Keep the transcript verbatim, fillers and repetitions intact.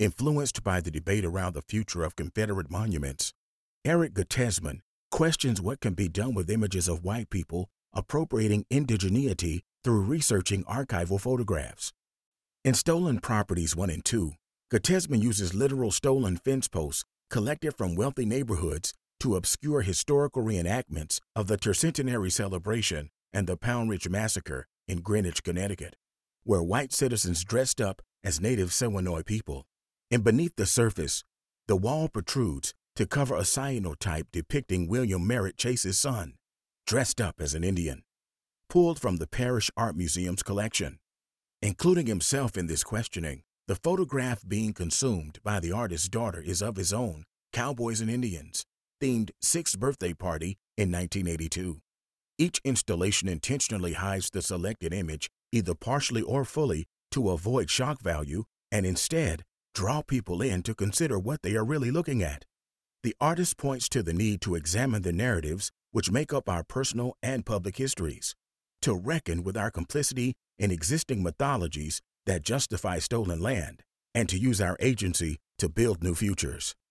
Influenced by the debate around the future of Confederate monuments, Eric Gottesman questions what can be done with images of white people appropriating indigeneity through researching archival photographs. In Stolen Properties one and two, Gottesman uses literal stolen fence posts collected from wealthy neighborhoods to obscure historical reenactments of the Tercentenary celebration and the Pound Ridge Massacre in Greenwich, Connecticut, where white citizens dressed up as native Seminole people. And beneath the surface, the wall protrudes to cover a cyanotype depicting William Merritt Chase's son, dressed up as an Indian, pulled from the Parrish Art Museum's collection. Including himself in this questioning, the photograph being consumed by the artist's daughter is of his own Cowboys and Indians themed sixth birthday party in nineteen eighty-two. Each installation intentionally hides the selected image either partially or fully to avoid shock value and instead draw people in to consider what they are really looking at. The artist points to the need to examine the narratives which make up our personal and public histories, to reckon with our complicity in existing mythologies that justify stolen land, and to use our agency to build new futures.